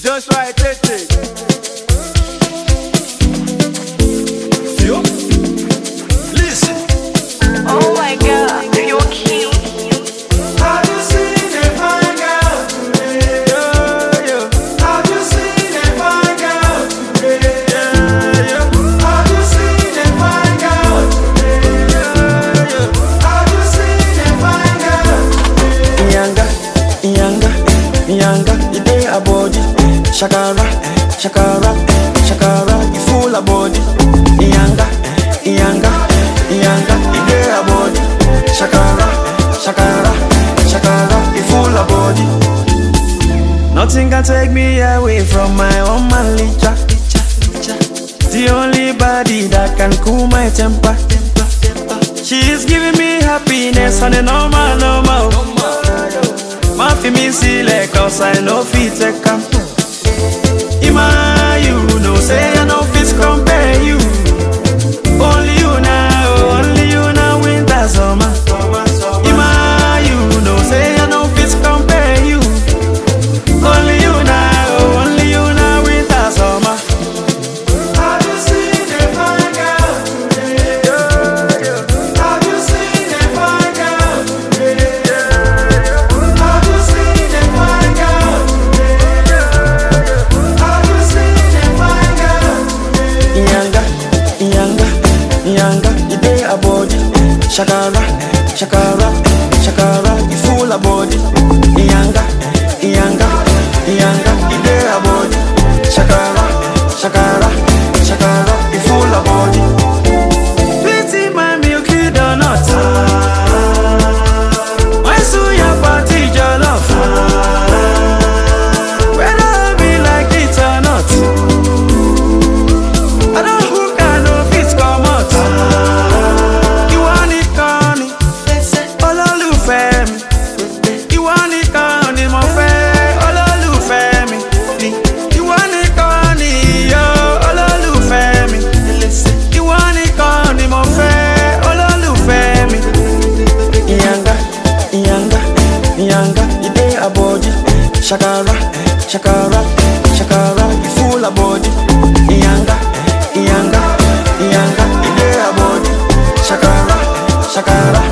Just right, take. Feel? Listen. Oh my God, you're cute. Have you seen a fine girl today? Yeah. Have you seen a fine girl today? Yeah. Have you seen a fine girl today? Yeah. Have you seen a fine girl today? Nyanga, you dey a body. Shakara, you full of body. Nyanga, you dey a body. Shakara, you full of body. Nothing can take me away from my own man, Licha. The only body that can cool my temper. She is giving me happiness on a normal. Ma fi me see like cause I know fit take am. Ima, you know say I know fit compare you. Only you now, winter, summer. Ima, you know say I know fit compare you. Only you now, winter, summer. Have you seen a fine girl today? Yeah. Have you seen a fine girl today? Yeah. Have you seen a fine girl today? Yeah. Have you seen a fine girl today? Nyanga, you dey a body. Shakara, you full of body. Nyanga, you dey a body. Shakara, you full of body. Pretty my milky donut. Why so your party jollof? Whether I be like it or not, I don't hook and no fit come out. You want it, Connie? Olólùfẹ́ mi. You want it, Connie, mo fẹ́. Olólùfẹ́ mi. You want it, Connie, yo. Olólùfẹ́ mi. You want it, Connie, mo fẹ́. Olólùfẹ́ mi. Nyanga, you dey a body. Shakara, you full of body. Nyanga, you dey a body. Shakara,